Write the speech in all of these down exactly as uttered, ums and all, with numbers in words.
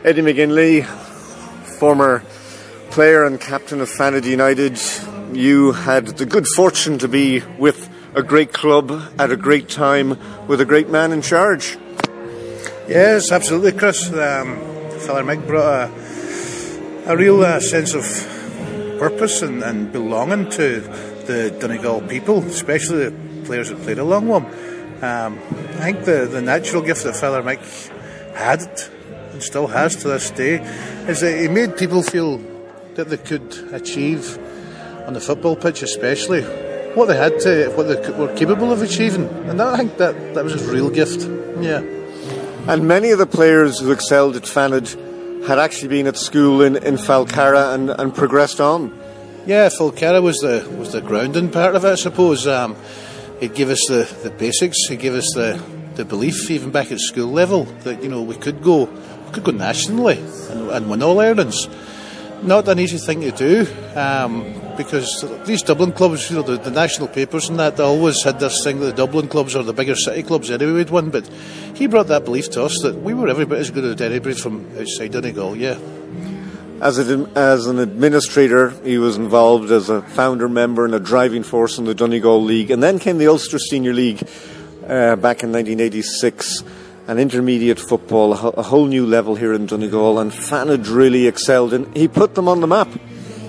Eddie McGinley, former player and captain of Fanad United, you had the good fortune to be with a great club at a great time with a great man in charge. Yes, absolutely, Chris. Um, Father Mick brought a, a real uh, sense of purpose and, and belonging to the Donegal people, especially the players that played along with him. Um, I think the, the natural gift that Father Mick had and still has to this day is that he made people feel that they could achieve on the football pitch, especially what they had to, what they were capable of achieving, and that, I think that that was his real gift. Yeah. And many of the players who excelled at Fanad had actually been at school in, in Falcarra and, and progressed on. Yeah, Falcarra was the was the grounding part of it, I suppose. Um, it gave us the, the basics. It gave us the, the belief, even back at school level, that you know we could go we could go nationally and, and win All Irelands. Not an easy thing to do, um, because these Dublin clubs, you know, the, the national papers and that, they always had this thing that the Dublin clubs or the bigger city clubs anyway would win. But he brought that belief to us that we were every bit as good as anybody from outside Donegal. Yeah. As, a, as an administrator, he was involved as a founder member and a driving force in the Donegal League, and then came the Ulster Senior League uh, back in nineteen eighty-six. And intermediate football, a whole new level here in Donegal, and Fanad really excelled, and he put them on the map.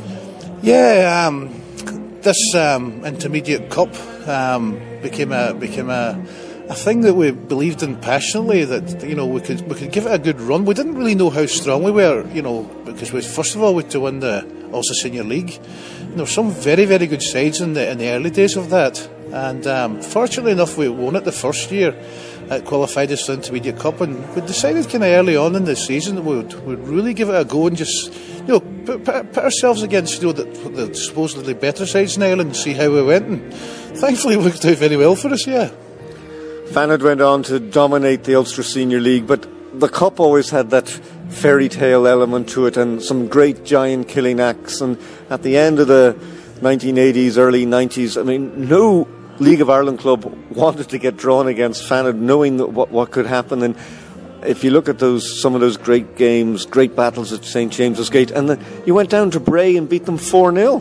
Yeah, um, this um, intermediate cup um, became a became a, a thing that we believed in passionately. That you know we could we could give it a good run. We didn't really know how strong we were, you know, because we first of all we had to win the Ulster Senior League. And there were some very very good sides in the in the early days of that, and um, fortunately enough we won it the first year. It qualified us for the Intermediate Cup, and we decided kind of early on in the season that we would we'd really give it a go and just you know put, put, put ourselves against you know the, the supposedly better sides in Ireland and see how we went, and thankfully it worked out very well for us. Yeah. Fanad went on to dominate the Ulster Senior League, but the cup always had that fairy tale element to it and some great giant killing acts, and at the end of the nineteen eighties, early nineties, I mean, no League of Ireland club wanted to get drawn against Fanad, knowing that what, what could happen. And if you look at those some of those great games, great battles at Saint James's Gate, and the, you went down to Bray and beat them four nil.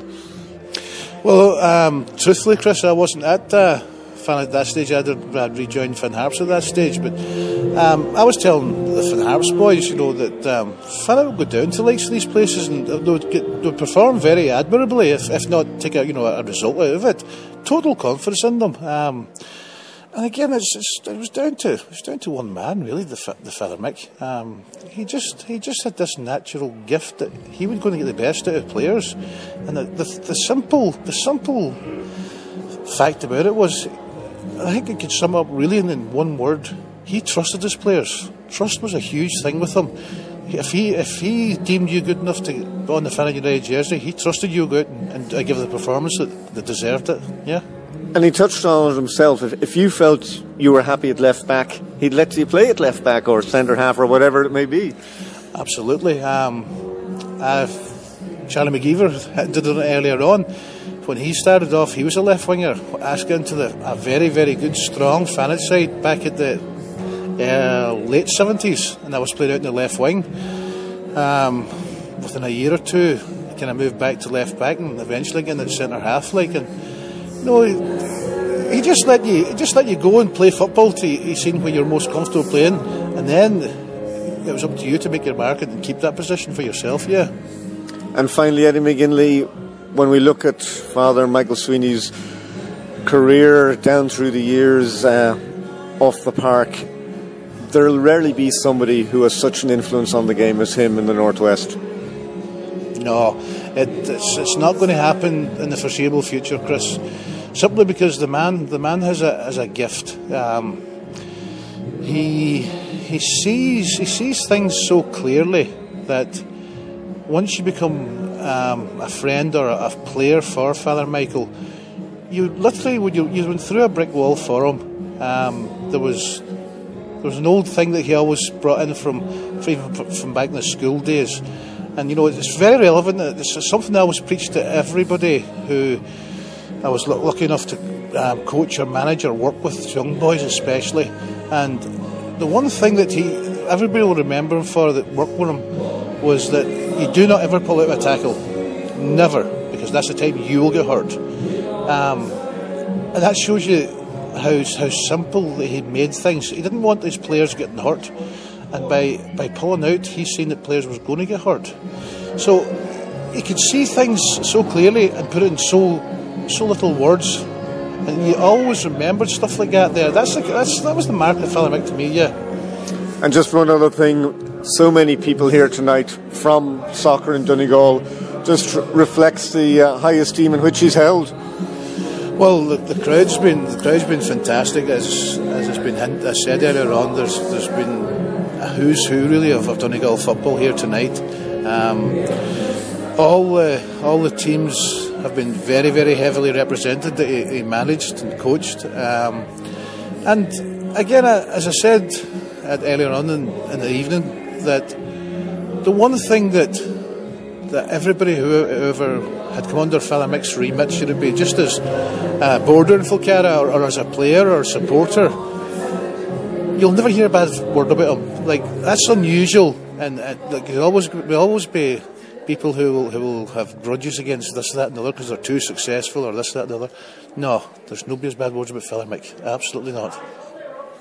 Well, um, truthfully, Chris, I wasn't at uh, Fanad at that stage. I'd, I'd rejoined Finn Harps at that stage, but um, I was telling the Finn Harps boys, you know, that um, Fanad would go down to likes of these places and they would, get, they would perform very admirably, if, if not take a, you know, a result out of it. Total confidence in them, um, and again, it's, it's, it was down to it was down to one man, really, the the Father Mick. Um, he just he just had this natural gift that he was going to get the best out of players, and the the, the simple the simple fact about it was, I think it could sum up really in one word: he trusted his players. Trust was a huge thing with him. If he if he deemed you good enough to go on the Fanad United jersey, he trusted you to go out and, and give the performance that, that deserved it. Yeah. And he touched on it himself. If, if you felt you were happy at left back, he'd let you play at left back or centre half or whatever it may be. Absolutely. Um, uh, Charlie McGeever did it earlier on. When he started off, he was a left winger. Asked into the a very very good strong Fanad side back at the Uh, late seventies, and I was played out in the left wing. Um, within a year or two, kind of moved back to left back, and eventually getting at centre half. Like, and you know, he, he just let you, he just let you go and play football till you seen where you're most comfortable playing, and then it was up to you to make your mark and keep that position for yourself. Yeah. And finally, Eddie McGinley, when we look at Father Michael Sweeney's career down through the years uh, off the park, there'll rarely be somebody who has such an influence on the game as him in the Northwest. No, it, it's, it's not going to happen in the foreseeable future, Chris. Simply because the man, the man has a has a gift. Um, he he sees he sees things so clearly that once you become um, a friend or a, a player for Father Michael, you literally when you you went through a brick wall for him. Um, there was. There was an old thing that he always brought in from, from even from back in the school days, and you know it's very relevant. It's something I always preach to everybody who I was lucky enough to um, coach or manage or work with young boys especially. And the one thing that he everybody will remember him for that worked with him was that you do not ever pull out of a tackle. Never. Because that's the time you will get hurt. Um, and that shows you how how simple he made things. He didn't want his players getting hurt. And by, by pulling out, he's seen that players was going to get hurt. So he could see things so clearly and put it in so so little words. And you always remembered stuff like that there. That's, like, that's That was the mark of Father Mick to me, yeah. And just one other thing, so many people here tonight from soccer in Donegal, just reflects the uh, high esteem in which he's held. Well, the, the crowd's been the crowd's been fantastic, as as has been hint, as said earlier on. There's there's been a who's who really of, of Donegal football here tonight. Um, all uh, all the teams have been very very heavily represented that he, he managed and coached. Um, and again, uh, as I said at earlier on in, in the evening, that the one thing that that everybody who, whoever had come under Father Mick's remit should it be, just as a boarder in Falkirk or, or as a player or supporter, you'll never hear a bad word about him. Like, that's unusual, and uh, like, there'll always will always be people who will, who will have grudges against this, that and the other because they're too successful or this, that and the other. No, there's nobody has bad words about Father Mick. Absolutely not.